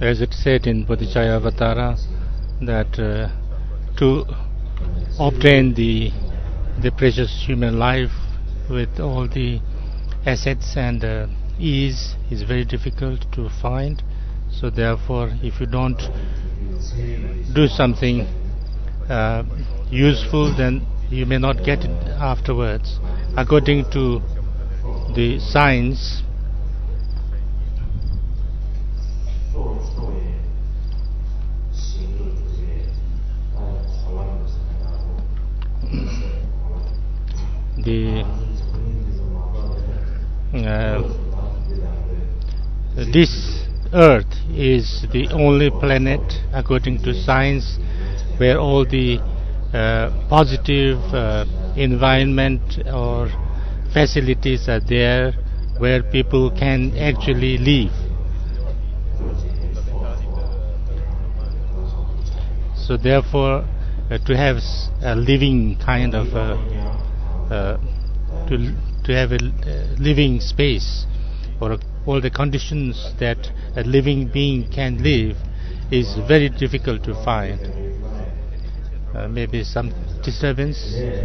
as it said in Bodhicaya Avatara, that to obtain the precious human life with all the assets and ease is very difficult to find. So therefore, if you don't do something useful, then you may not get it afterwards. According to the science, this Earth is the only planet, according to science, where all the positive environment or facilities are there, where people can actually live. So therefore, to have a living kind of to have a living space, or all the conditions that a living being can live, is very difficult to find. Maybe some disturbance.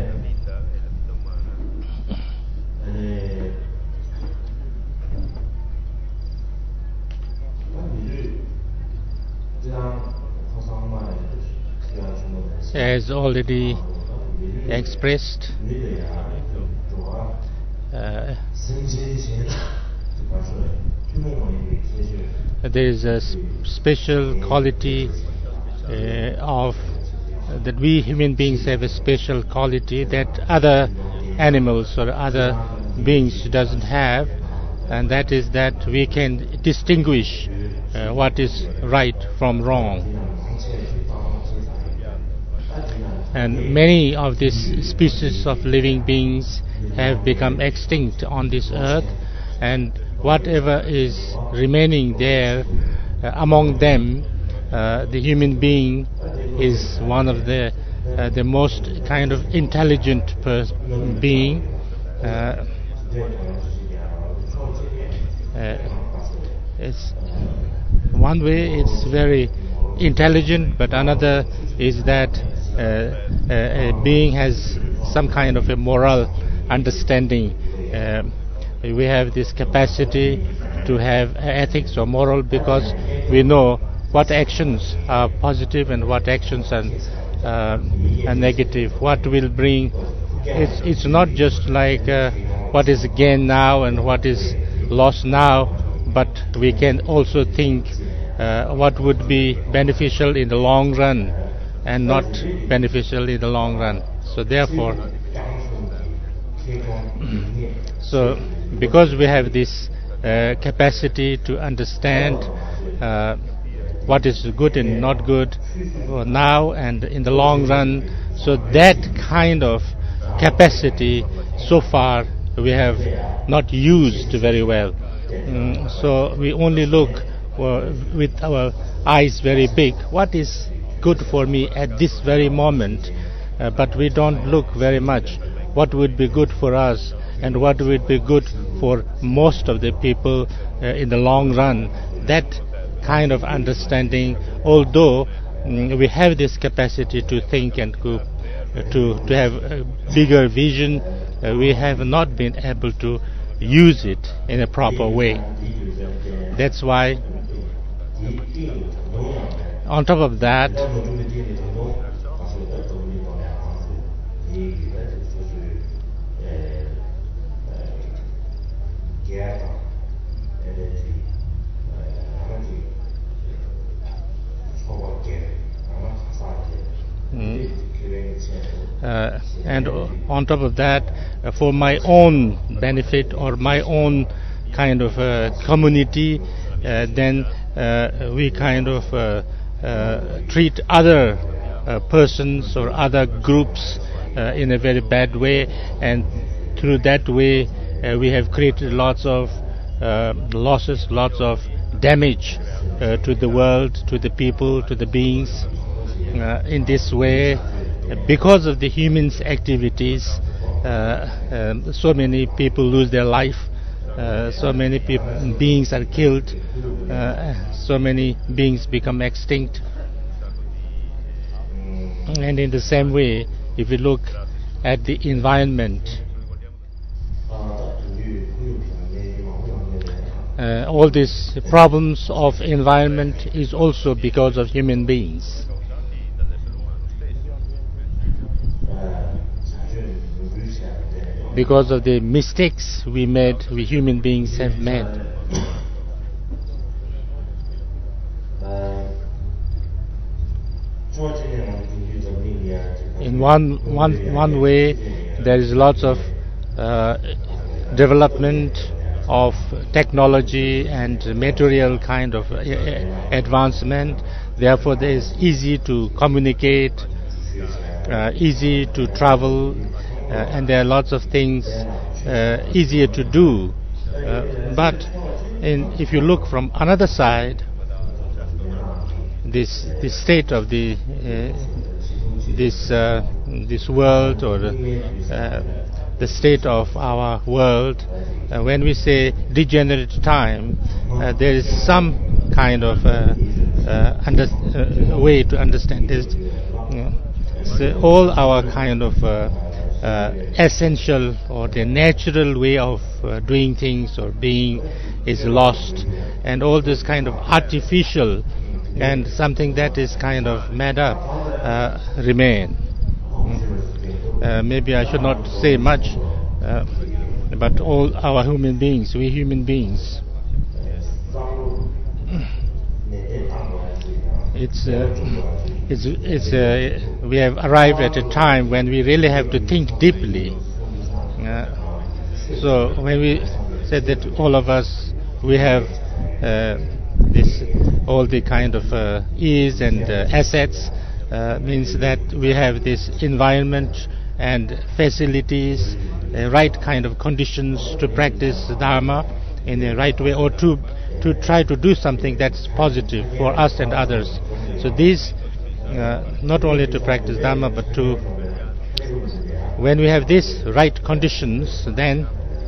As already expressed, there is a special quality of that we human beings have a special quality that other animals or other beings doesn't have, and that is that we can distinguish what is right from wrong. And many of these species of living beings have become extinct on this earth, and whatever is remaining there, among them, the human being is one of the most kind of intelligent being. It's one way it's very intelligent, but another is that a being has some kind of a moral understanding. We have this capacity to have ethics or moral because we know what actions are positive and what actions are negative. What will bring, it's not just like what is gained now and what is lost now, but we can also think what would be beneficial in the long run and not beneficial in the long run. So therefore, because we have this capacity to understand what is good and not good now and in the long run, so that kind of capacity so far we have not used very well. So we only look with our eyes very big, what is good for me at this very moment, but we don't look very much what would be good for us and what would be good for most of the people in the long run. That kind of understanding, although we have this capacity to think and to have a bigger vision, we have not been able to use it in a proper way. That's why, on top of that, and on top of that, for my own benefit or my own kind of community, then we kind of treat other persons or other groups in a very bad way, and through that way we have created lots of losses, lots of damage to the world, to the people, to the beings. In this way, because of the humans' activities, so many people lose their life so many beings are killed, so many beings become extinct. And in the same way, if we look at the environment, all these problems of environment is also because of human beings. Because of the mistakes we human beings have made. In one way, there is lots of development of technology and material kind of advancement. Therefore, it is easy to communicate, easy to travel, and there are lots of things easier to do. But if you look from another side, this state of this world, or the state of our world, when we say degenerate time, there is some kind of way to understand this. So all our kind of essential or the natural way of doing things or being is lost, and all this kind of artificial and something that is kind of made up remain. Maybe I should not say much, but all our human beings, we human beings, we have arrived at a time when we really have to think deeply. So when we said that all of us, we have all the kind of ease and assets, means that we have this environment and facilities, right kind of conditions to practice Dharma in the right way, or to try to do something that's positive for us and others. So these, not only to practice Dharma, but when we have these right conditions, then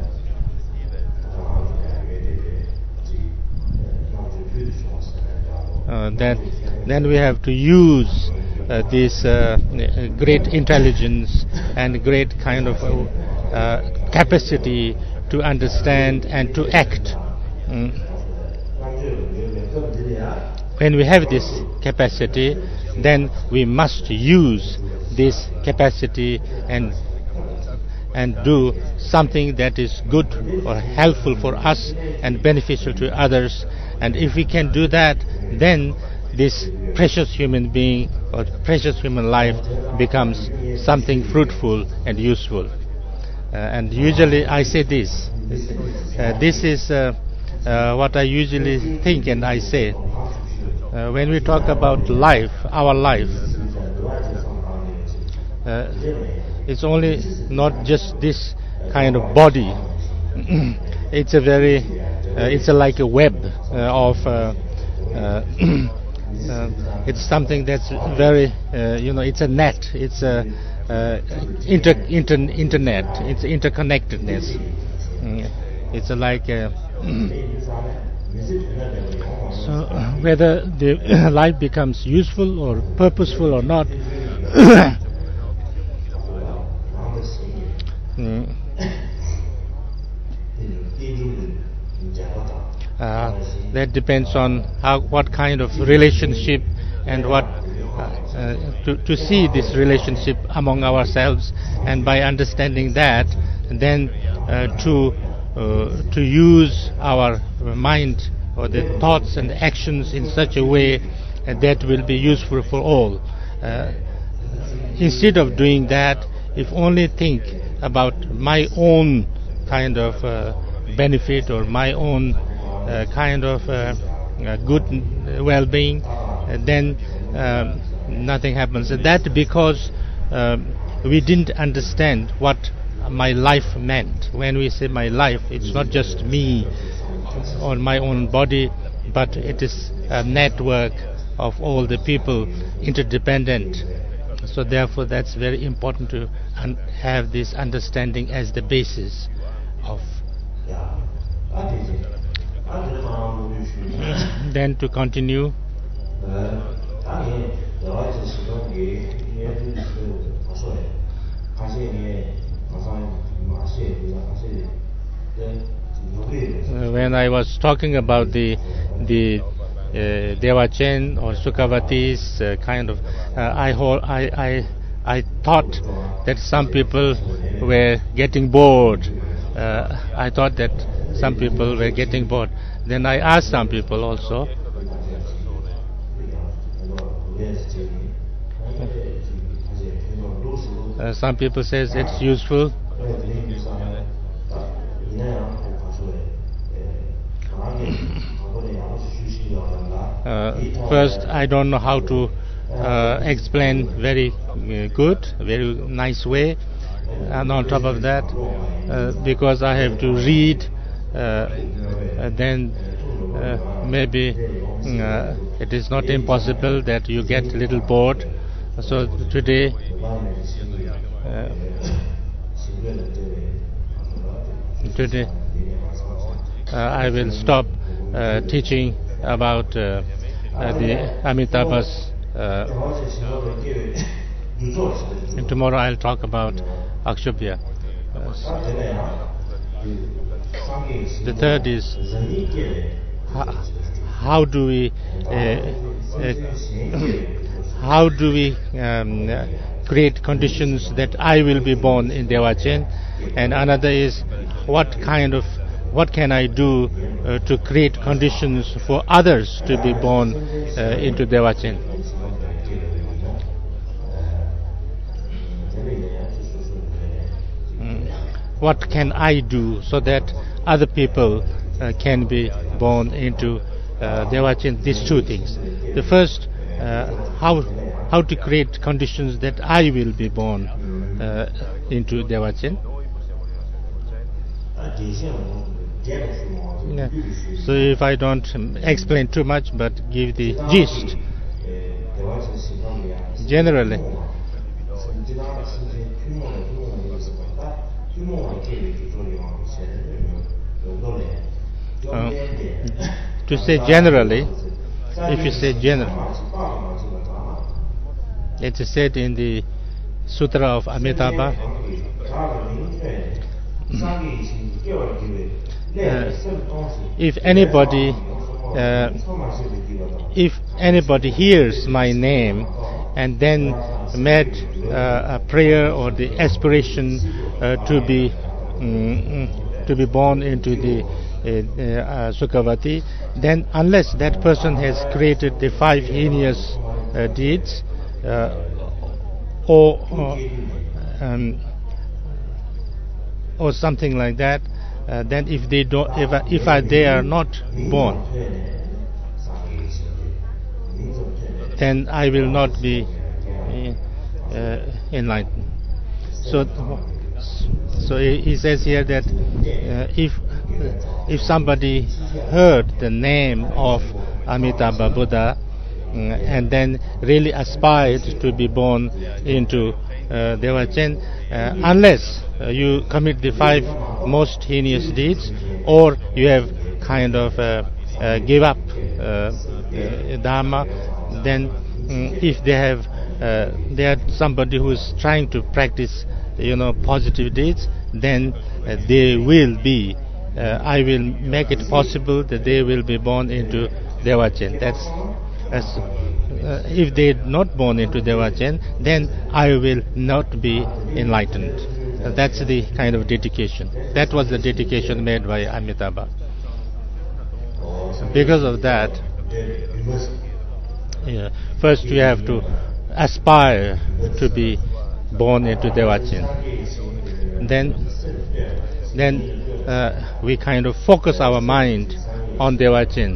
we have to use this great intelligence and great kind of capacity to understand and to act. When we have this capacity, then we must use this capacity and do something that is good or helpful for us and beneficial to others. And if we can do that, then this precious human being or precious human life becomes something fruitful and useful. And usually I say this. This is what I usually think and I say. When we talk about life, our life, it's only not just this kind of body. It's like a web of. It's something that's very, it's a net. It's a internet. It's interconnectedness. It's like so whether the life becomes useful or purposeful or not, that depends on what kind of relationship and what to see this relationship among ourselves, and by understanding that, then to use our mind or the thoughts and actions in such a way that will be useful for all. Instead of doing that, if only think about my own kind of benefit or my own kind of good well-being, then nothing happens. And that because we didn't understand what my life meant. When we say my life, it's not just me or my own body, but it is a network of all the people, interdependent. So therefore that's very important to have this understanding as the basis of Then to continue, when I was talking about the Devachen or Sukhavati's kind of, I thought that some people were getting bored. I thought that some people were getting bored. Then I asked some people also. Some people says it's useful. First, I don't know how to explain very good, very nice way. And on top of that, because I have to read, then maybe it is not impossible that you get a little bored. So today, I will stop teaching about the Amitabha's. And tomorrow I'll talk about Akshobhya. The third is how do we create conditions that I will be born in Devachen, and another is what can I do to create conditions for others to be born into Devachen. What can I do so that other people can be born into Devachen? These two things. The first, how to create conditions that I will be born into Devachen. So if I don't explain too much but give the gist, generally, to say generally, if you say generally, it is said in the Sutra of Amitabha, if anybody hears my name and then made a prayer or the aspiration to be born into the Sukhavati, then unless that person has created the 5 heinous deeds or something like that, then if they are not born, then I will not be enlightened. So he says here that if somebody heard the name of Amitabha Buddha and then really aspired to be born into Devachen, unless you commit the 5 most heinous deeds, or you have kind of give up Dharma, then if they are somebody who is trying to practice positive deeds, then they will be I will make it possible that they will be born into Devachen. If they are not born into Devachen, then I will not be enlightened. That's the kind of dedication. That was the dedication made by Amitabha. Because of that, first you have to aspire to be born into Devachen. Then we kind of focus our mind on Devachen.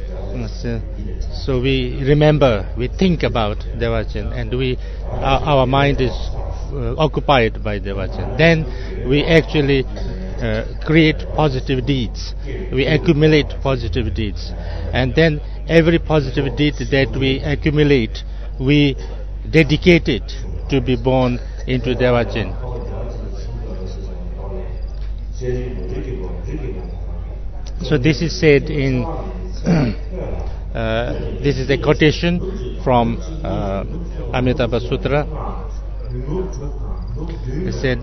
So we remember, we think about Devachen, and our mind is occupied by Devachen. Then we actually create positive deeds. We accumulate positive deeds. And then every positive deed that we accumulate, we dedicate it to be born into Devachen. So this is said in this is a quotation from Amitabha Sutra. It said,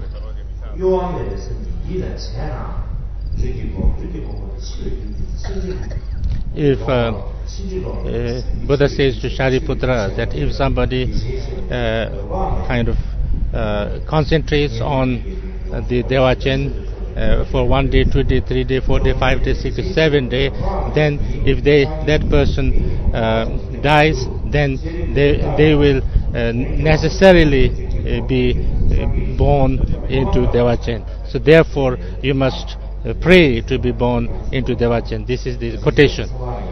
if Buddha says to Shariputra that if somebody kind of concentrates on the Devachen for 1 day, 2 day, 3 day, 4 day, 5 day, 6 day, 7 day, then if that person dies, then they will necessarily be born into Devachen. So therefore you must pray to be born into Devachen. This is the quotation.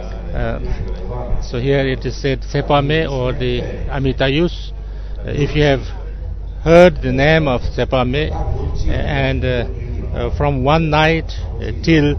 So here it is said, Sepame or the Amitayus, if you have heard the name of Sepame and from one night till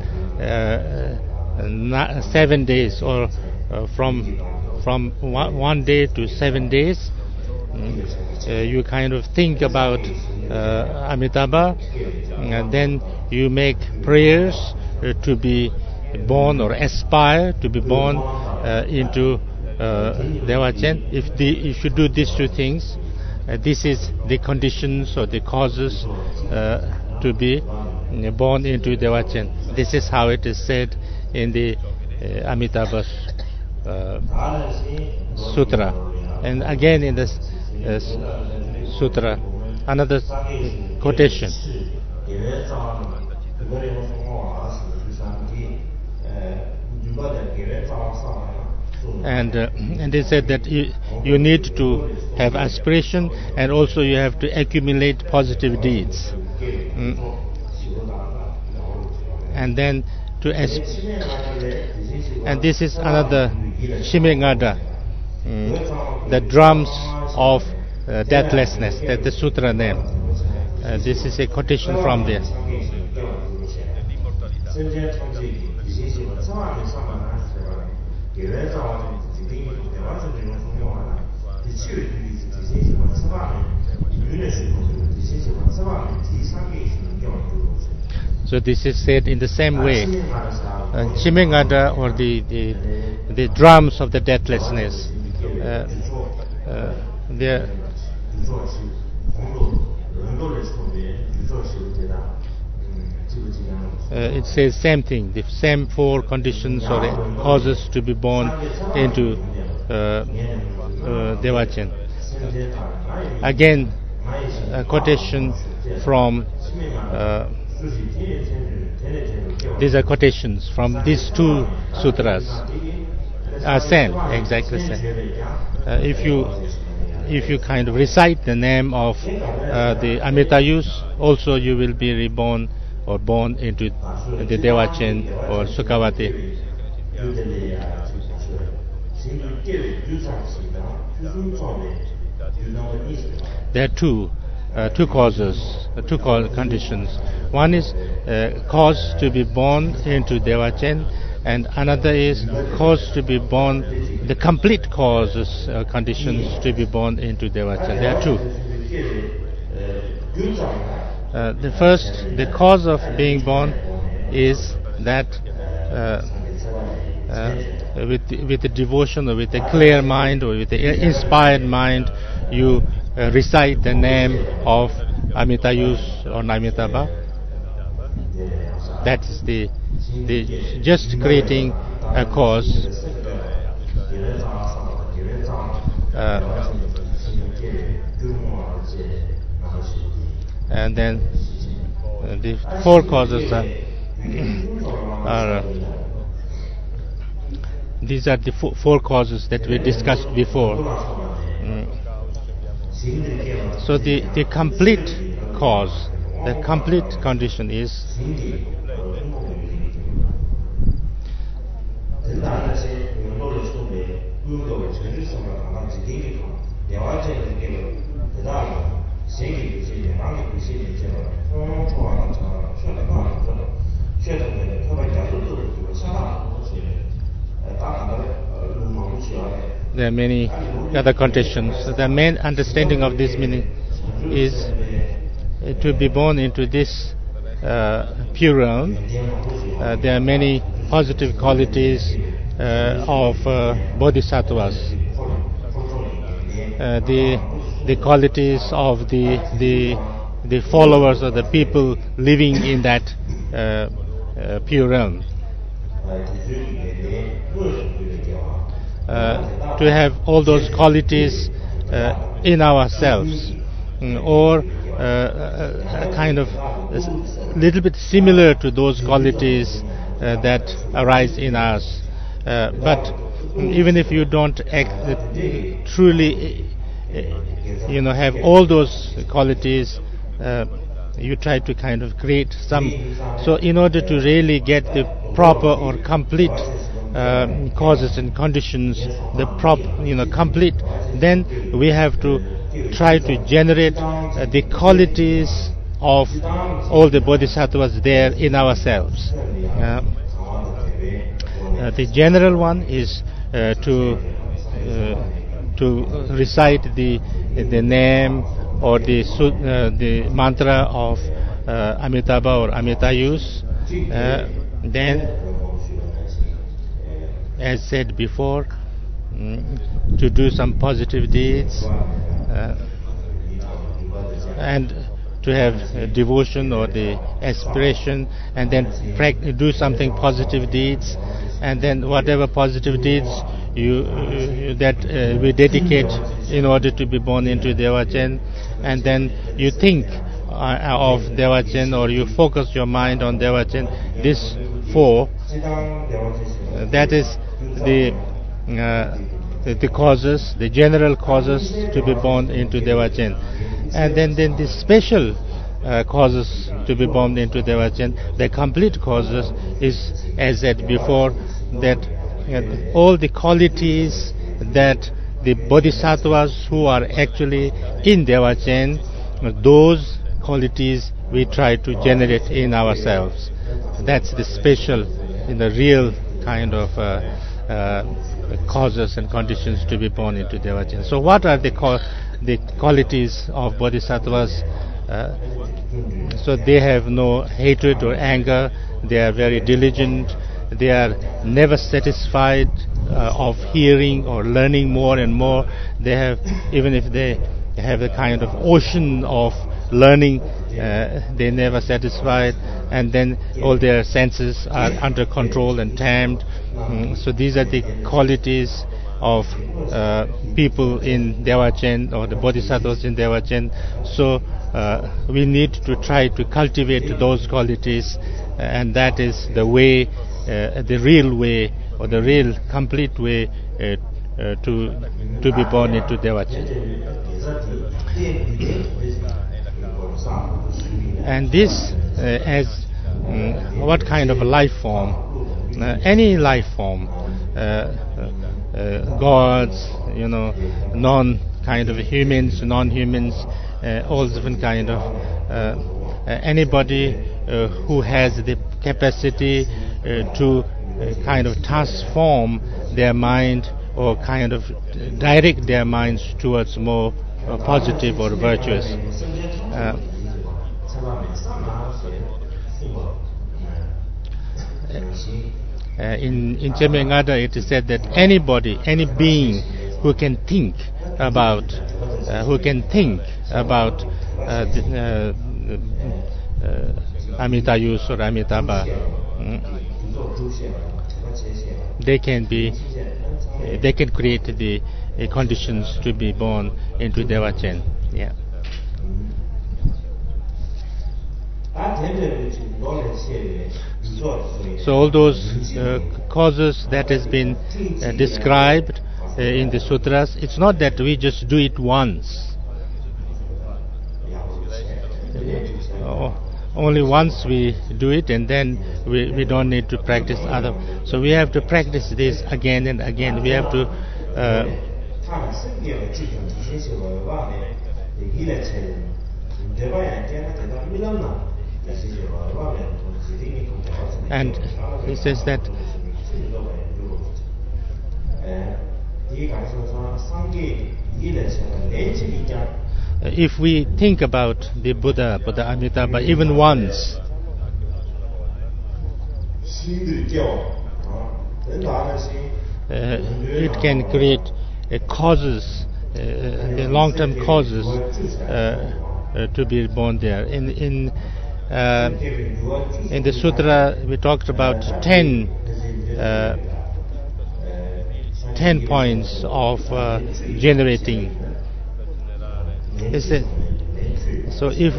7 days, or from 1 day to 7 days, you kind of think about Amitabha, and then you make prayers to be born or aspire to be born into Devachen. If you do these two things, this is the conditions or the causes to be born into Devachen. This is how it is said in the Amitabha Sutra. And again in the Sutra, another quotation. And they said that you need to have aspiration, and also you have to accumulate positive deeds. And then and this is another Shimengada, the drums of deathlessness, that the sutra name. This is a quotation from there. So this is said in the same way. Shimengada, or the drums of the deathlessness. It says same thing, the same four conditions or causes to be born into Devachen. Again, a quotation from these are quotations from these two sutras. Same, exactly same. If you kind of recite the name of the Amitayus, also you will be reborn or born into the Devachen or Sukhavati. There are two causes, two conditions. One is cause to be born into Devachen, and another is cause to be born, the complete causes, conditions to be born into Devachen. There are two. The first, the cause of being born is that with the devotion or with a clear mind or with an inspired mind, you recite the name of Amitayus or Amitabha. That is the just creating a cause. And then the four causes are these are the four causes that we discussed before. So the complete cause, the complete condition is there are many other conditions. The main understanding of this meaning is to be born into this pure realm, there are many positive qualities of bodhisattvas. The qualities of the followers or the people living in that pure realm. To have all those qualities in ourselves, or a kind of a little bit similar to those qualities that arise in us. But even if you don't truly have all those qualities, you try to kind of create some. So in order to really get the proper or complete causes and conditions, the complete, then we have to try to generate the qualities of all the bodhisattvas there in ourselves. The general one is to recite the name or the mantra of Amitabha or Amitayus. Then, as said before, to do some positive deeds and to have devotion or the aspiration, and then do something positive deeds, and then whatever positive deeds that we dedicate in order to be born into Devachen, and then you think of Devachen, or you focus your mind on Devachen. This four, that is the causes, the general causes to be born into Devachen. And then the special causes to be born into Devachen, the complete causes is, as said before, that all the qualities that the bodhisattvas who are actually in Devachen, those qualities we try to generate in ourselves. That's the special, real kind of causes and conditions to be born into Devachen. So what are the qualities of bodhisattvas? So they have no hatred or anger, they are very diligent, they are never satisfied of hearing or learning more and more. They have, even if they have a kind of ocean of learning, they never satisfied, and then all their senses are under control and tamed. So these are the qualities of people in Devachen, or the bodhisattvas in Devachen. So we need to try to cultivate those qualities, and that is the way, the real way, or the real complete way to be born into Devachen. And this as what kind of a life form? Any life form, gods, kind of humans, non-humans, all different kind of anybody who has the capacity to kind of transform their mind, or kind of direct their minds towards more positive or virtuous. In Chemengada it is said that anybody, any being who can think about Amitayus or Amitabha, they can create the conditions to be born into Devachen. Yeah. So all those causes that has been described in the sutras, it's not that we just do it once. Only once we do it, and then we don't need to practice other. So we have to practice this again and again. We have to and he says that if we think about the Buddha Amitabha even once, it can create causes, long-term causes to be born there. In the sutra, we talked about 10 points of generating. So if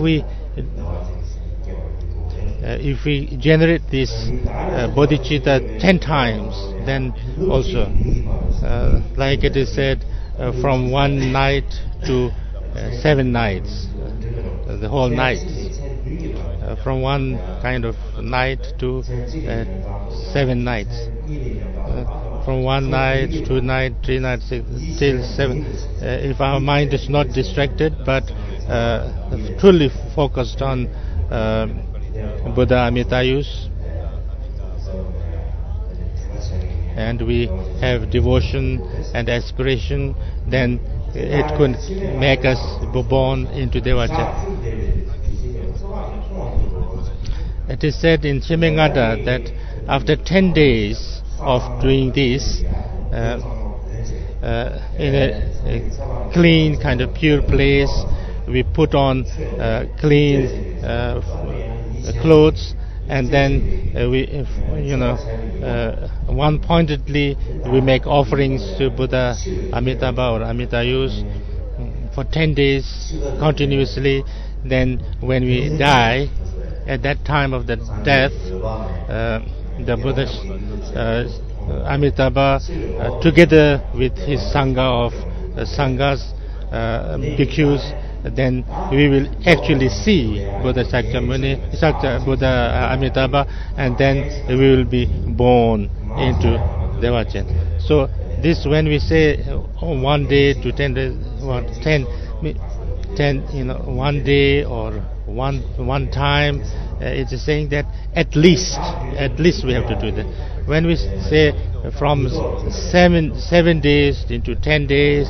we generate this bodhicitta 10 times, then also, like it is said, from 1 night to 7 nights, the whole night, from one kind of night to 7 nights, from 1 night, 2 nights, 3 nights, till 7. If our mind is not distracted, but truly focused on Buddha Amitayus, and we have devotion and aspiration, then it could make us born into Devachan. It is said in Shimengada that after 10 days of doing this, in a clean kind of pure place, we put on clean clothes, and then one pointedly we make offerings to Buddha Amitabha or Amitayus for 10 days continuously. Then when we die, at that time of the death, the Buddha Amitabha, together with his Sangha of Sanghas, bhikkhus, then we will actually see Buddha Sakyamuni, Buddha Amitabha, and then we will be born into Devachan. So this, when we say 1 day to 10 days, 10, 1 day or one time, it is saying that at least we have to do that. When we say from 7 days into 10 days,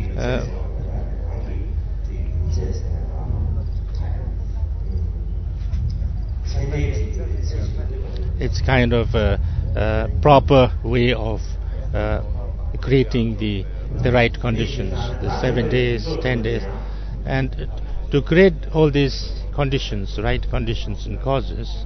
it's kind of a proper way of creating the right conditions, the 7 days, 10 days, and to create all these conditions, right conditions and causes.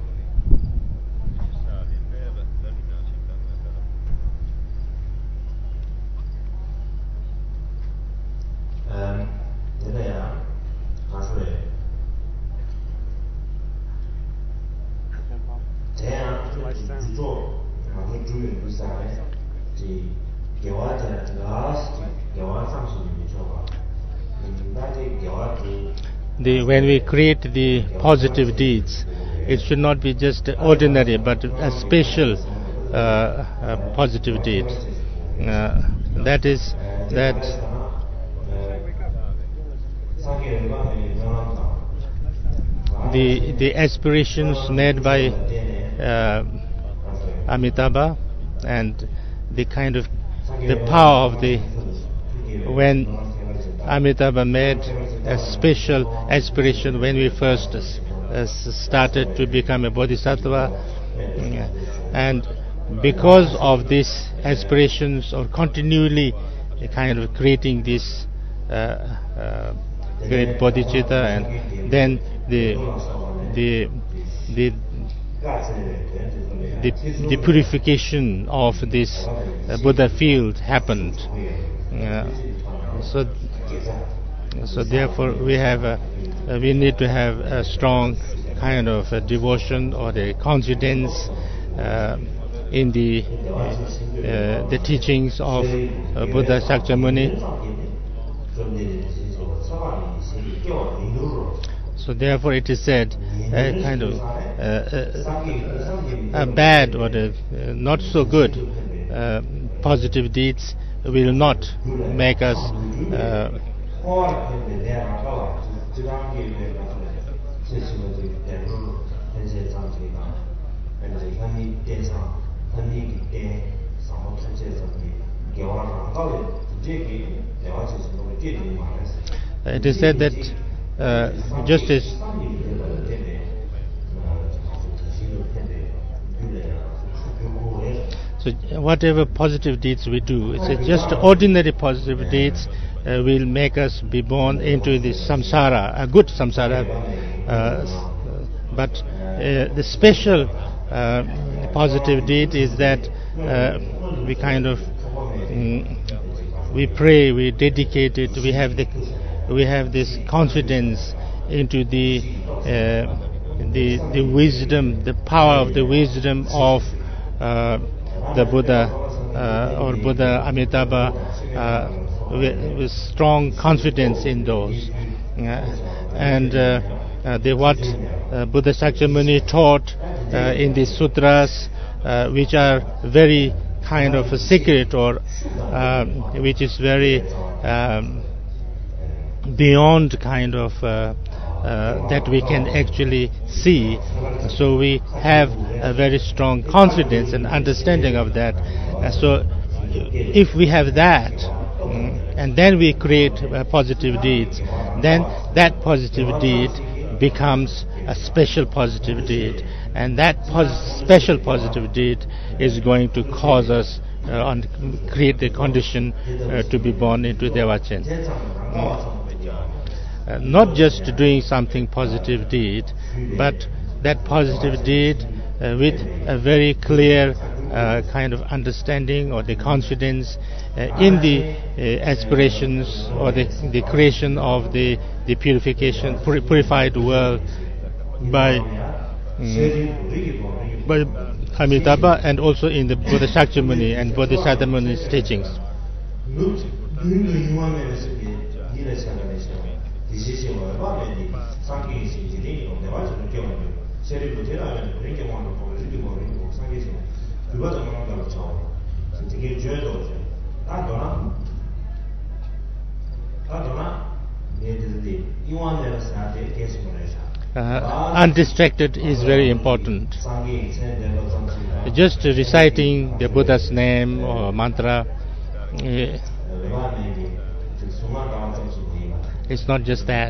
When we create the positive deeds, it should not be just ordinary, but a special positive deed. That is that the aspirations made by Amitabha and the kind of the power of when Amitabha made a special aspiration when we first started to become a bodhisattva, and because of these aspirations, or continually kind of creating this great bodhicitta, and then the purification of this Buddha field happened. So therefore we need to have a strong kind of a devotion or a confidence in the teachings of Buddha Sakyamuni. So therefore it is said a kind of a bad or not so good positive deeds will not make us it is said that just as So whatever positive deeds we do, it's just ordinary positive deeds will make us be born into the samsara, a good samsara. But the special positive deed is that we kind of we pray, we dedicate it, we have this confidence into the wisdom, the power of the wisdom of the Buddha or Buddha Amitabha, with strong confidence in those. And what Buddha Shakyamuni taught in the sutras, which are very kind of a secret, or which is very beyond kind of that we can actually see. So we have a very strong confidence and understanding of that. So if we have that, and then we create positive deeds, then that positive deed becomes a special positive deed, and that special positive deed is going to cause us create the condition to be born into Devachan. Not just doing something positive deed, but that positive deed with a very clear kind of understanding or the confidence in the aspirations or the creation of the purification, purified world by Amitabha, and also in the Buddha Shakyamuni and Bodhisattva Muni's teachings. Undistracted is very important. Just reciting the Buddha's name or mantra, it's not just that.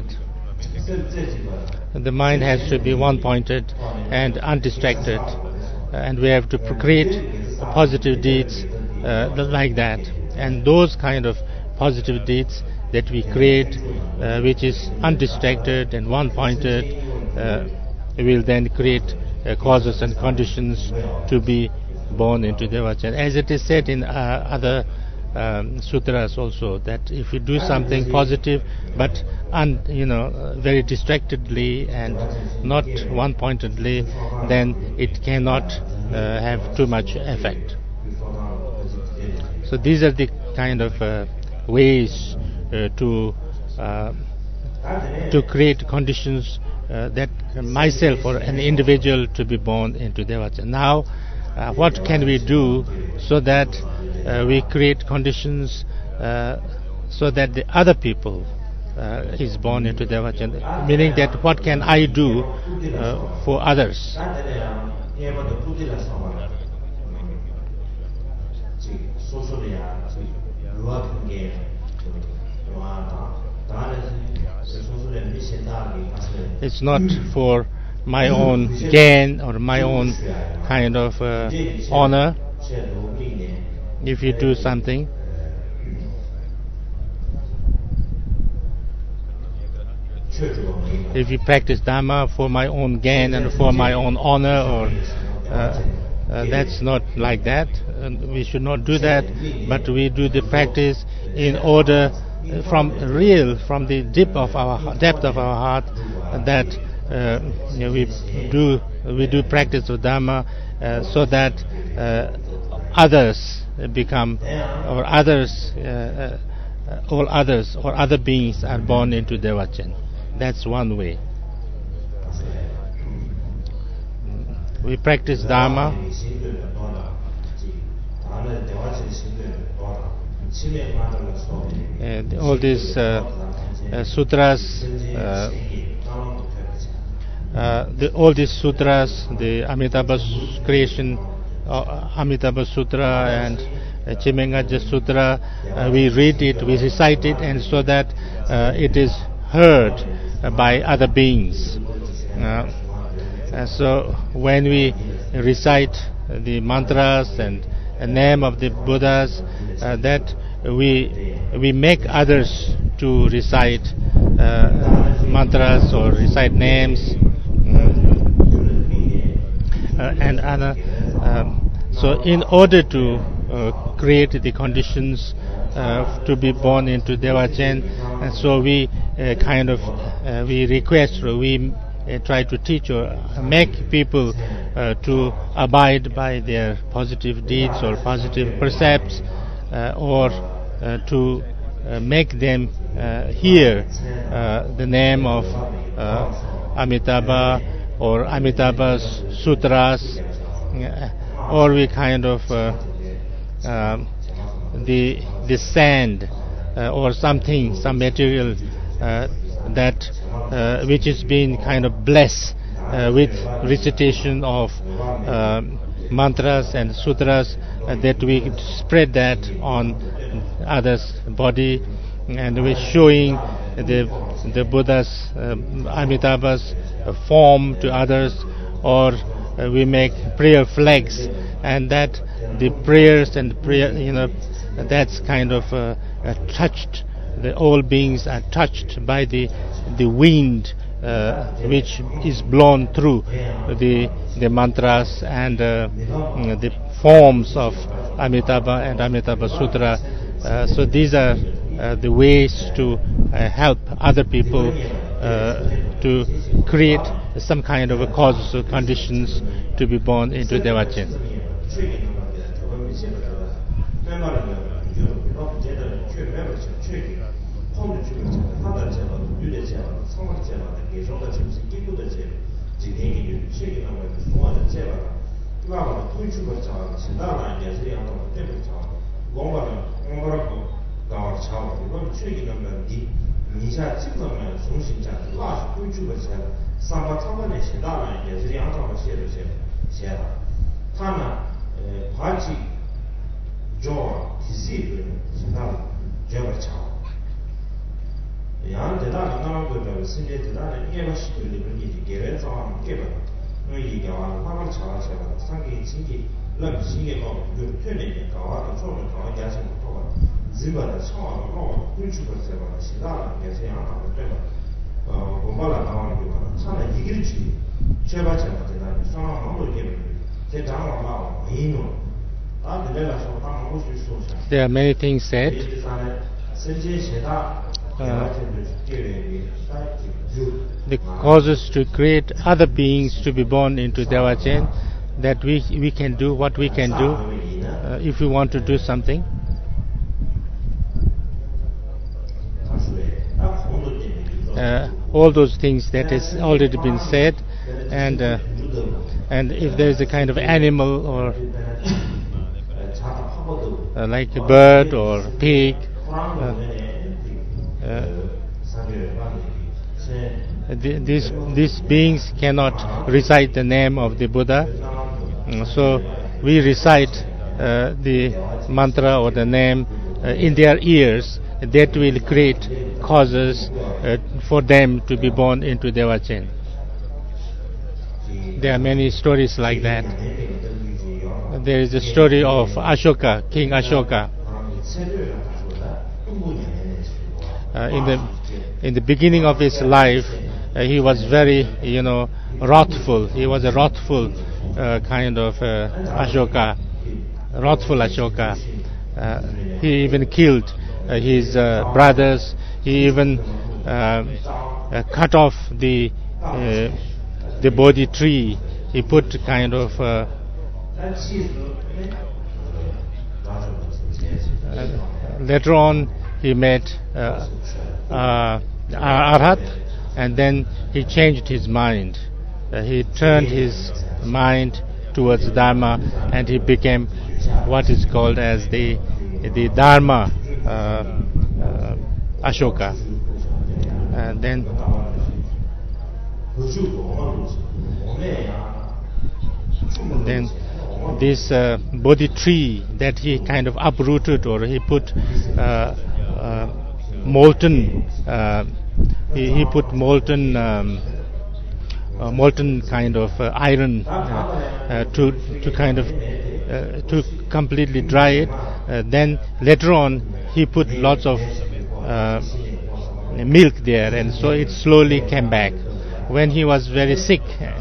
The mind has to be one-pointed and undistracted, and we have to create positive deeds like that. And those kind of positive deeds that we create, which is undistracted and one-pointed, will then create causes and conditions to be born into Devachan. As it is said in other sutras also, that if you do something positive but very distractedly and not one-pointedly, then it cannot have too much effect. So these are the kind of ways to create conditions that myself or an individual to be born into Devachan. Now, what can we do so that we create conditions so that the other people is born into Devachan? Meaning that what can I do for others? It's not for my own gain or my own kind of honor. If you do something, if you practice Dhamma for my own gain and for my own honor, or that's not like that. We should not do that, but we do the practice in order from the depth of our heart, that we do practice of Dhamma so that others become, or others, all others or other beings are born into Devachan. That's one way. We practice Dhamma. All these sutras, all these sutras, the Amitabha creation, Amitabha Sutra and Chimengaja Sutra, we read it, we recite it, and so that it is heard by other beings. So when we recite the mantras and name of the Buddhas, that we make others to recite mantras or recite names and other. So in order to create the conditions to be born into Dewachen, and so we we request, or we try to teach or make people to abide by their positive deeds or positive precepts, or to make them hear the name of Amitabha or Amitabha's sutras, or we the sand or something, some material that which is being blessed with recitation of mantras and sutras, that we spread that on others' body, and we're showing the Buddha's Amitabha's form to others, or we make prayer flags, and that the prayers and prayer, that's touched. All beings are touched by the wind which is blown through the mantras and the forms of Amitabha and Amitabha Sutra. So these are the ways to help other people to create some kind of a causes or conditions to be born into Dewachen. There are many things said. The causes to create other beings to be born into Dewachen, that we can do what we can do if we want to do something. All those things that has already been said, and if there is a kind of animal or like a bird or pig, these beings cannot recite the name of the Buddha, so we recite the mantra or the name in their ears. That will create causes for them to be born into Dewachen. There are many stories like that. There is a story of Ashoka, King Ashoka. In the beginning of his life, he was very, wrathful. He was a wrathful kind of Ashoka, wrathful Ashoka. He even killed his brothers. He even cut off the Bodhi tree. He put later on he met Arhat, and then he changed his mind. He turned his mind towards Dharma, and he became what is called as the Dharma Ashoka. And then this Bodhi tree that he uprooted, or he put molten he put molten molten kind of iron to to completely dry it. Then later on he put lots of milk there, and so it slowly came back. When he was very sick,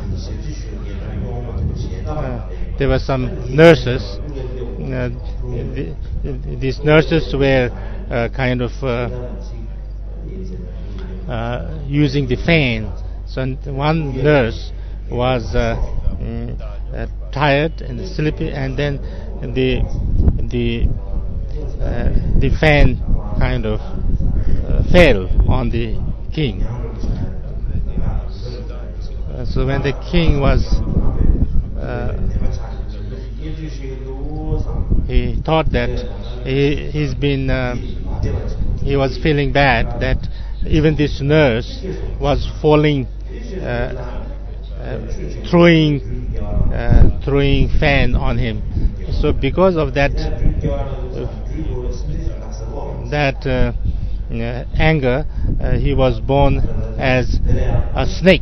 there were some nurses. These nurses were kind of using the fan. So one nurse was tired and sleepy, and then the fan kind of fell on the king. So when the king was he thought that he was feeling bad, that even this nurse was falling, throwing fan on him. So because of that anger, he was born as a snake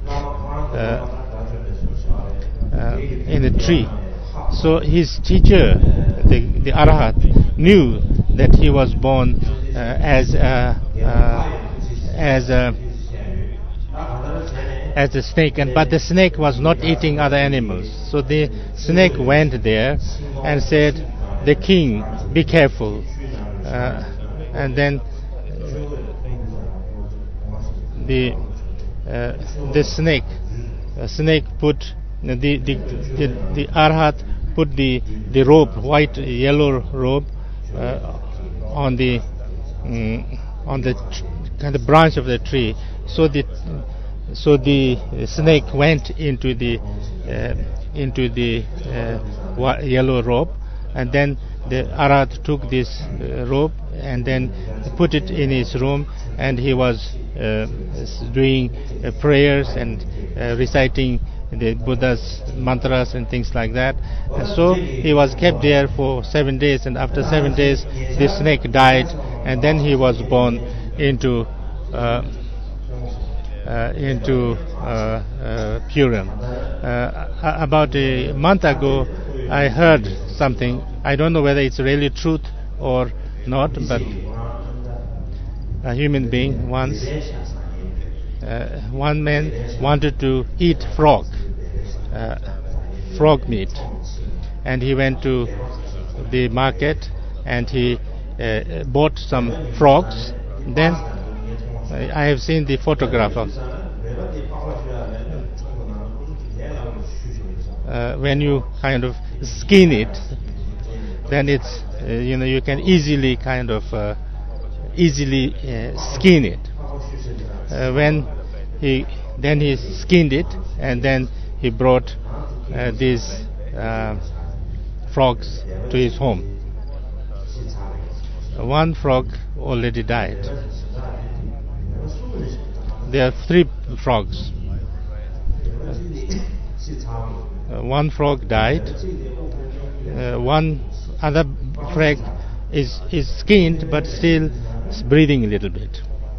in a tree. So his teacher, the Arhat, knew that he was born as a snake, but the snake was not eating other animals. So the snake went there and said, "The king, be careful." And then the snake put the Arhat put the robe, white yellow robe, on the kind of branch of the tree. So the snake went into the yellow robe, and then the Arhat took this robe and then put it in his room, and he was doing prayers and reciting the Buddha's mantras and things like that. And so he was kept there for 7 days, and after 7 days the snake died, and then he was born into Purim. About a month ago I heard something. I don't know whether it's really truth or not, but a human being once, one man wanted to eat frog meat, and he went to the market and he bought some frogs. Then I have seen the photograph of when you kind of skin it, then it's you can easily kind of skin it. When he skinned it, and then he brought these frogs to his home. One frog already died. There are 3 frogs. One frog died. One other frog is skinned but still breathing a little bit.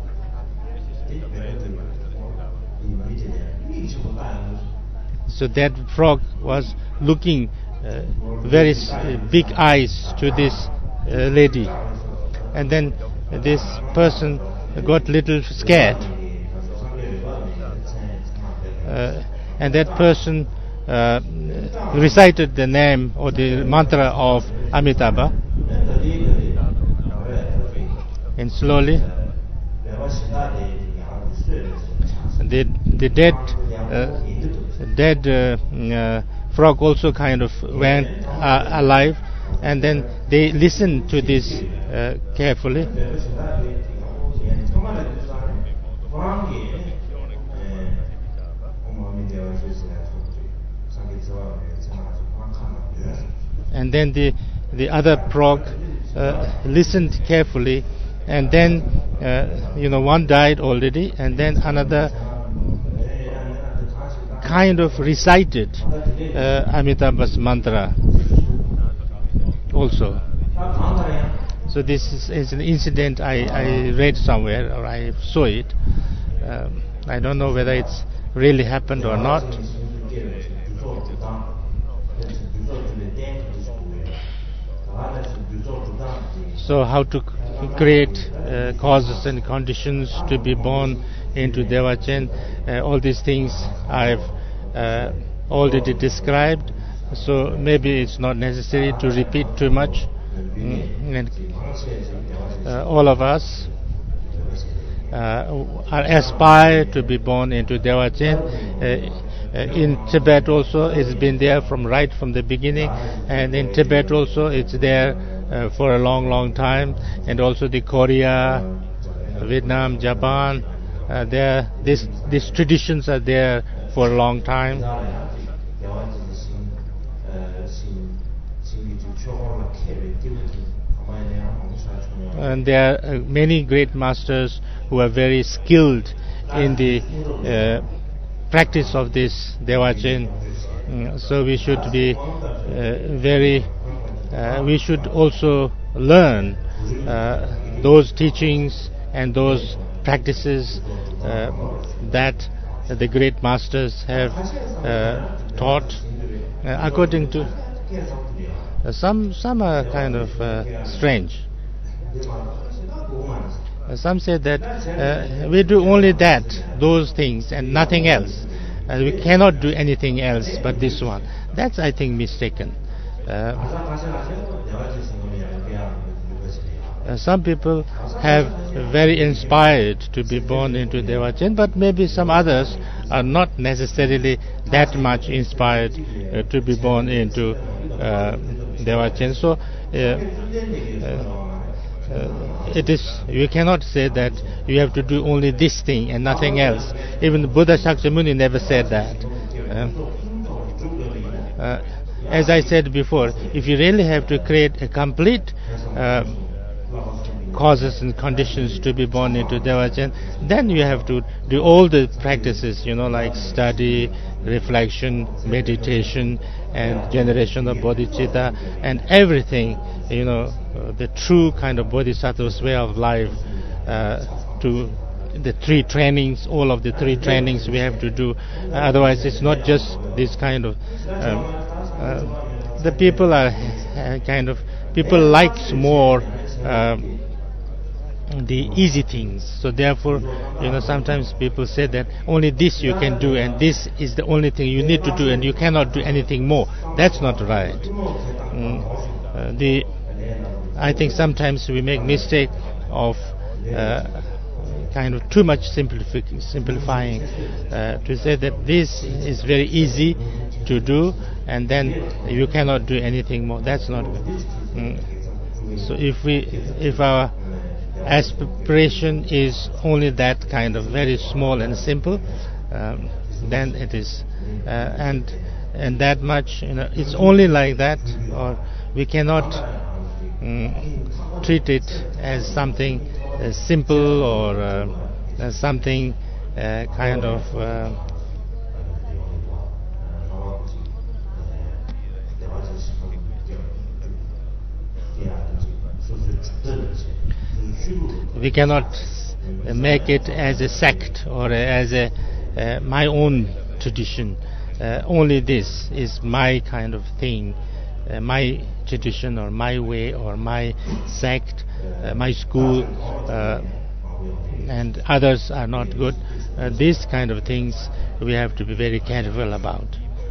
So that frog was looking very big eyes to this lady, and then this person got a little scared, and that person recited the name or the mantra of Amitabha, and slowly the dead frog also kind of went alive, and then they listened to this carefully. And then the other frog listened carefully, and then one died already, and then another kind of recited Amitabha's mantra also. So this is an incident I read somewhere, or I saw it. I don't know whether it's really happened or not. So how to create causes and conditions to be born into Devachen, all these things I've already described, so maybe it's not necessary to repeat too much. And all of us are aspire to be born into Devachen. In Tibet also it's been there right from the beginning, and in Tibet also it's there for a long time, and also the Korea, Vietnam, Japan, these traditions are there for a long time. And there are many great masters who are very skilled in the practice of this Devachen. So we should be we should also learn those teachings and those practices that the great masters have taught. According to some are kind of strange. Some say that we do only those things and nothing else. We cannot do anything else but this one. That's, I think, mistaken. Some people have very inspired to be born into Devachen, but maybe some others are not necessarily that much inspired to be born into Devachen. So it is, you cannot say that you have to do only this thing and nothing else. Even Buddha Shakyamuni never said that. As I said before, if you really have to create a complete causes and conditions to be born into Devachen, then you have to do all the practices, like study, reflection, meditation, and generation of bodhicitta, and everything, the true kind of bodhisattva's way of life, to the three trainings, all of the three trainings we have to do. Otherwise it's not just this kind of the people are people likes more the easy things. So therefore, sometimes people say that only this you can do and this is the only thing you need to do and you cannot do anything more. That's not right. I think sometimes we make mistake of kind of too much simplifying to say that this is very easy to do and then you cannot do anything more. That's not good. So if our aspiration is only that kind of very small and simple, then it is and that much, it's only like that, or we cannot treat it as something simple or something kind of we cannot make it as a sect or as a my own tradition. Only this is my kind of thing, my tradition or my way or my sect, my school, and others are not good. These kind of things we have to be very careful about.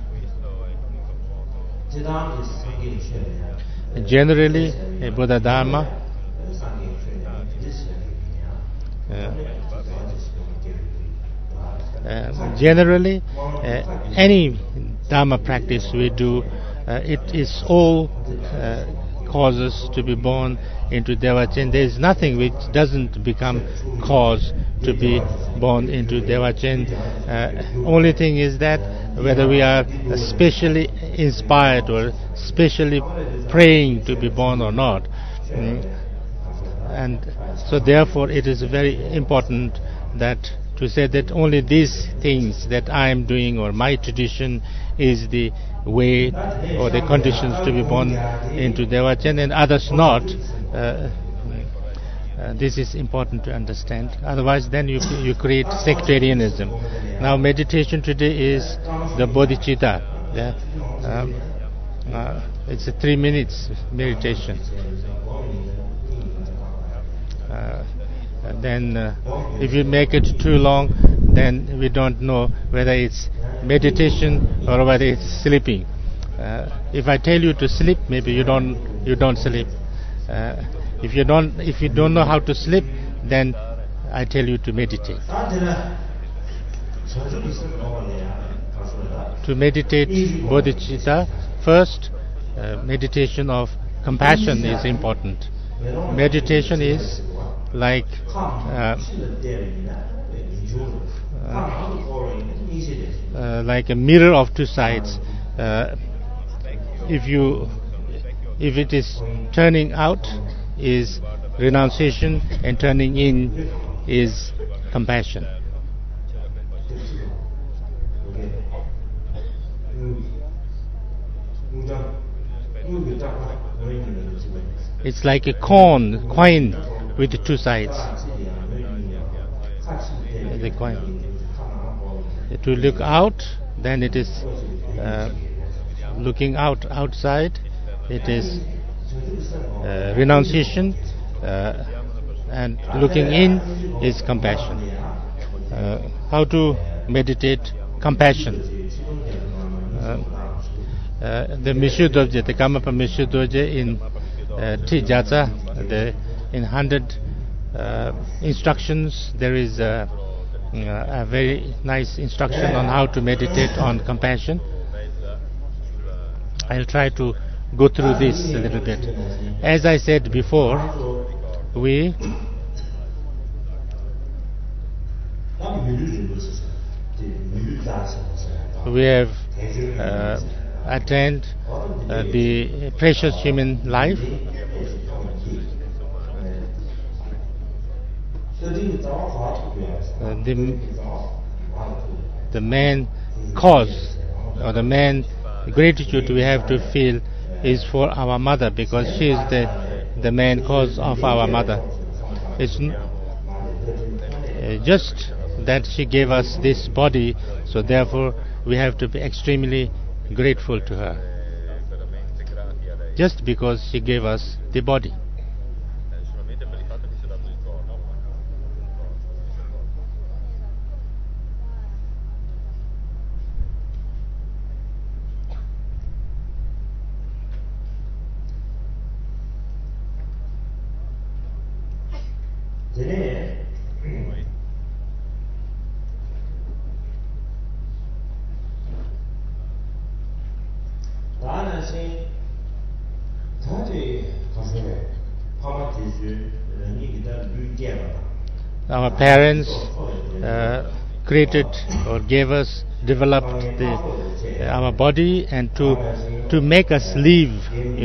Generally, Buddha Dharma, generally any Dharma practice we do, it is all causes to be born into Devachen. There is nothing which doesn't become cause to be born into Devachen. Only thing is that whether we are specially inspired or specially praying to be born or not. And so therefore it is very important that to say that only these things that I am doing or my tradition is the way or the conditions to be born into Devachen and others not. This is important to understand. Otherwise then you create sectarianism. Now meditation today is the bodhicitta. It's a 3 minutes meditation. Then if you make it too long, then we don't know whether it's meditation or whether it's sleeping. If I tell you to sleep, maybe you don't sleep. If you don't know how to sleep, then I tell you to meditate. To meditate bodhicitta, first meditation of compassion is important. Meditation is like a mirror of two sides. If it is turning out is renunciation, and turning in is compassion. It's like a coin with two sides. The coin. To look out, then it is looking outside. It is renunciation, and looking in is compassion. How to meditate compassion? The Mishu Dorje, the Karmapa Mishu Dorje in Tijatsa, in 100 instructions, there is a very nice instruction on how to meditate on compassion. I'll try to go through this a little bit. As I said before, we have attained the precious human life. The main cause or the main gratitude we have to feel is for our mother, because she is the main cause of our mother. It's just that she gave us this body, so therefore we have to be extremely grateful to her, just because she gave us the body. Our parents created or gave us, developed our body, and to make us live,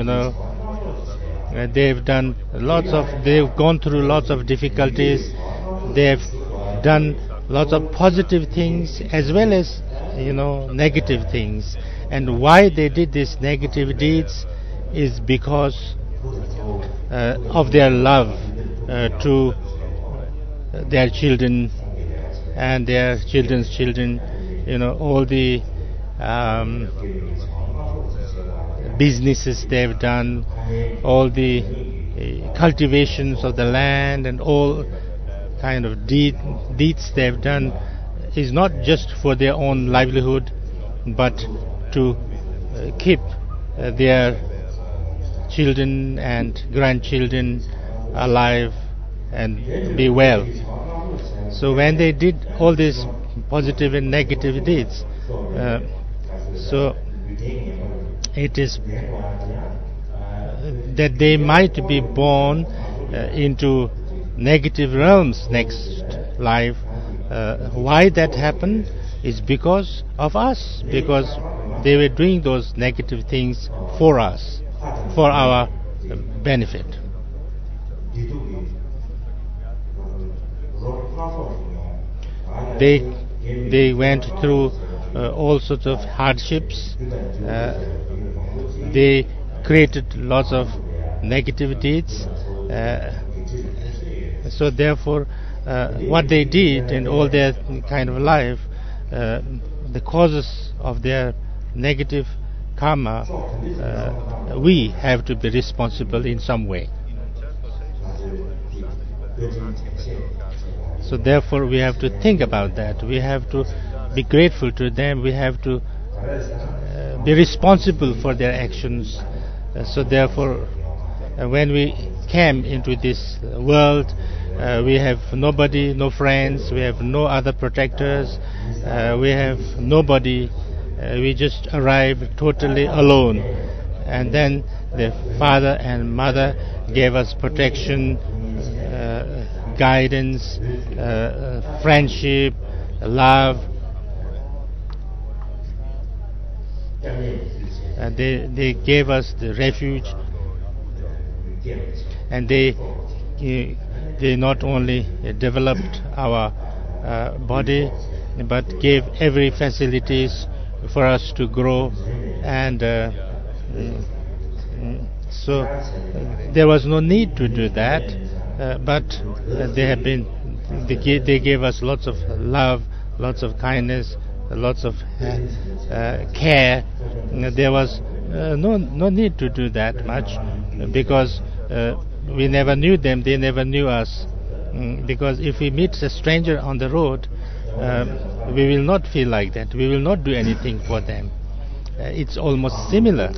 they've gone through lots of difficulties. They've done lots of positive things as well as negative things. And why they did these negative deeds is because of their love to their children and their children's children. All the businesses they've done, all the cultivations of the land, and all kind of deeds they've done is not just for their own livelihood, but to keep their children and grandchildren alive and be well. So when they did all these positive and negative deeds, so it is that they might be born into negative realms next life. Why that happened is because of us, because they were doing those negative things for us, for our benefit. They went through all sorts of hardships. They created lots of negative deeds. So therefore, what they did in all their kind of life, the causes of their negative karma, we have to be responsible in some way. So therefore we have to think about that. We have to be grateful to them. We have to be responsible for their actions. So therefore when we came into this world, we have nobody, no friends, we have no other protectors, we have nobody. We just arrived totally alone. And then the father and mother gave us protection, guidance, friendship, love. They gave us the refuge, and they not only developed our body, but gave every facilities for us to grow. And so there was no need to do that, but they gave us lots of love, lots of kindness, lots of care. There was no need to do that much, because we never knew them, they never knew us. Because if we meet a stranger on the road, we will not feel like that. We will not do anything for them. It's almost similar.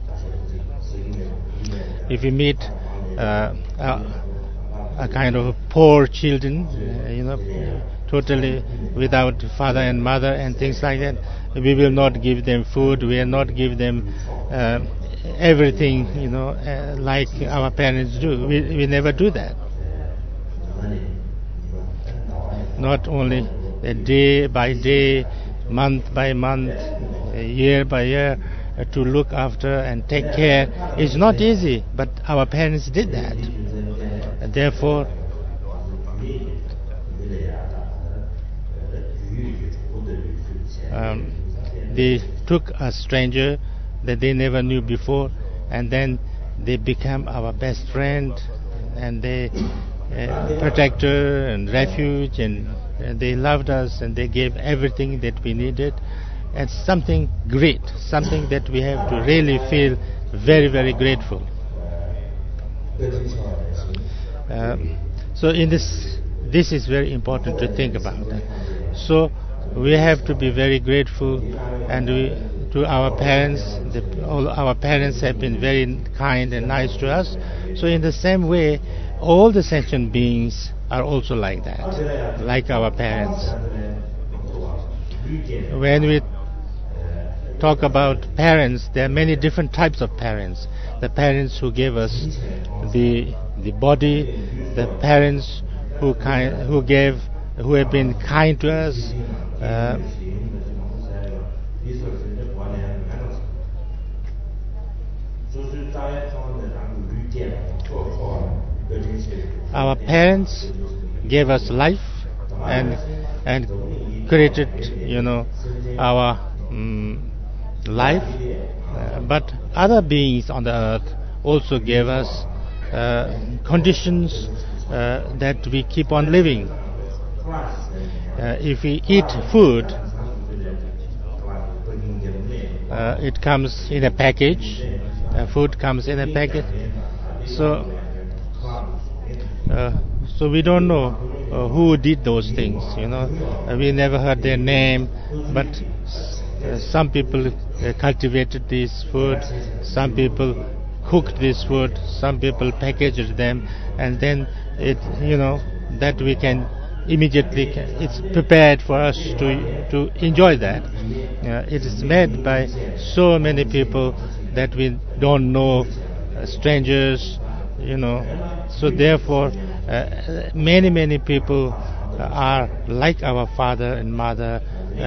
If we meet a kind of poor children, totally without father and mother and things like that, we will not give them food. We will not give them everything, like our parents do. We never do that. Not only day by day, month by month, year by year, to look after and take care is not easy, but our parents did that. And therefore, they took a stranger that they never knew before, and then they became our best friend, and they protector and refuge, and they loved us, and they gave everything that we needed. And something great, something that we have to really feel very, very grateful. So in this is very important to think about. So we have to be very grateful, and to our parents. All our parents have been very kind and nice to us. So in the same way, all the sentient beings are also like that, like our parents. When we talk about parents, there are many different types of parents. The parents who gave us the body, the parents who have been kind to us, our parents gave us life and created, our life, but other beings on the earth also gave us conditions that we keep on living. If we eat food, it comes in a package. Food comes in a package. So we don't know who did those things. We never heard their name, but some people cultivated this food, some people cooked this food, some people packaged them, and then that we can immediately, it's prepared for us to enjoy that. It is made by so many people that we don't know, strangers, so therefore many people are like our father and mother,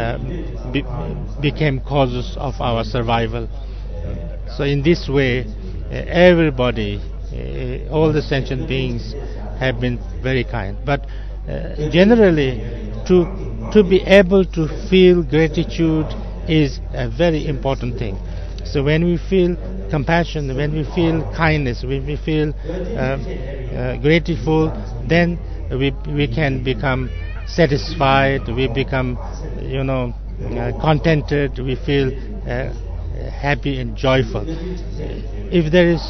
became causes of our survival. So in this way, everybody, all the sentient beings have been very kind. But generally, to be able to feel gratitude is a very important thing. So when we feel compassion, when we feel kindness, when we feel grateful, then we can become satisfied, we become contented, we feel happy and joyful. If there is,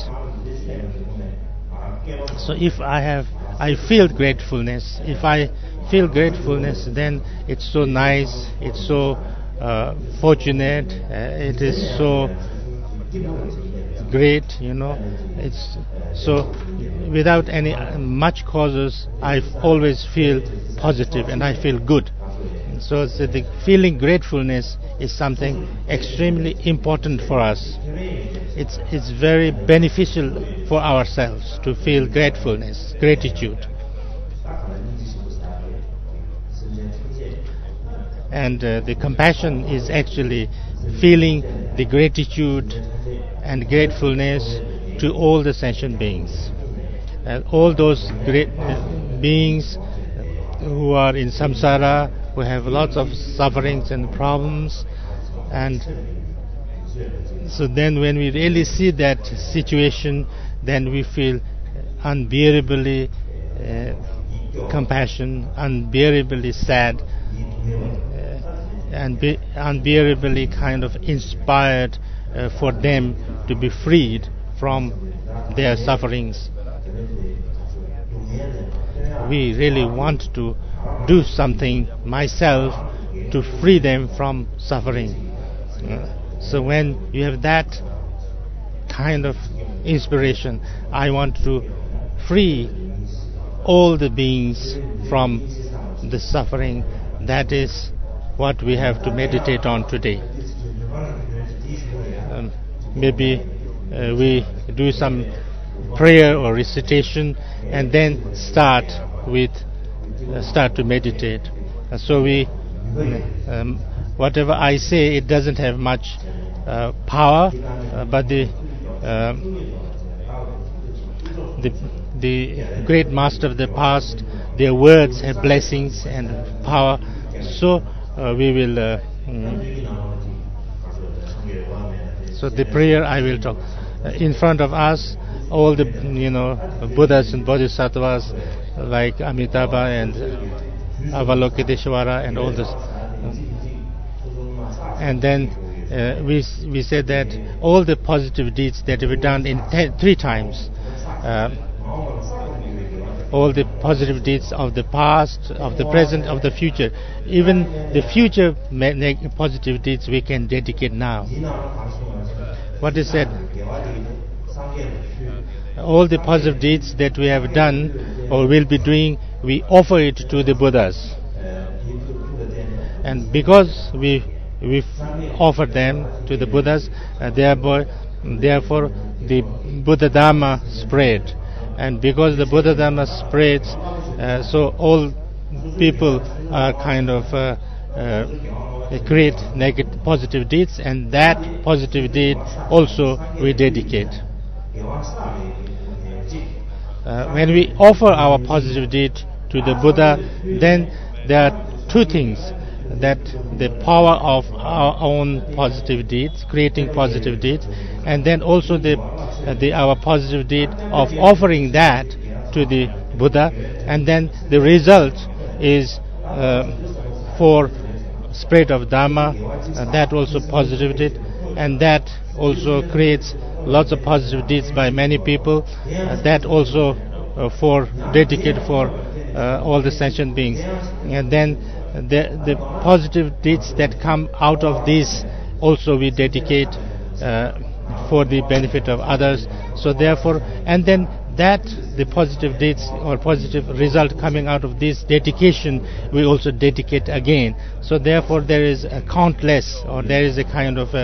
so if I feel gratefulness. If I feel gratefulness, then it's so nice, it's so fortunate, it is so great, It's so without any much causes, I always feel positive and I feel good. So the feeling gratefulness is something extremely important for us. It's very beneficial for ourselves to feel gratitude. And the compassion is actually feeling the gratitude and gratefulness to all the sentient beings. All those great beings who are in samsara, who have lots of sufferings and problems. And so then when we really see that situation, then we feel unbearably compassion, unbearably sad, and unbearably kind of inspired for them to be freed from their sufferings. We really want to do something myself to free them from suffering. So when you have that kind of inspiration, I want to free all the beings from the suffering. That is what we have to meditate on today. Maybe we do some prayer or recitation and then start to meditate. So we, whatever I say, it doesn't have much power, but the great master of the past, their words have blessings and power. So we will. So the prayer I will talk in front of us. All the Buddhas and Bodhisattvas like Amitabha and Avalokiteshvara and all this. And then we said that all the positive deeds that were done in 3 times, all the positive deeds of the past, of the present, of the future, even the future positive deeds we can dedicate now. What is said? All the positive deeds that we have done or will be doing, we offer it to the Buddhas. And because we offer them to the Buddhas, therefore the Buddha Dhamma spread. And because the Buddha Dhamma spreads, so all people are kind of create negative, positive deeds, and that positive deed also we dedicate. When we offer our positive deed to the Buddha, then there are 2 things: that the power of our own positive deeds, creating positive deeds, and then also our positive deed of offering that to the Buddha, and then the result is for spread of Dhamma, that also positive deed, and that also creates lots of positive deeds by many people, that also dedicated for all the sentient beings. And then the positive deeds that come out of this also we dedicate for the benefit of others. So therefore, and then that the positive deeds or positive result coming out of this dedication we also dedicate again. So therefore there is a countless, or there is a kind of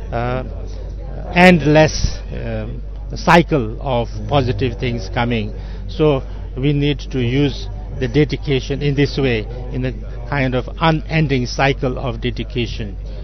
endless cycle of positive things coming. So we need to use the dedication in this way, in a kind of unending cycle of dedication.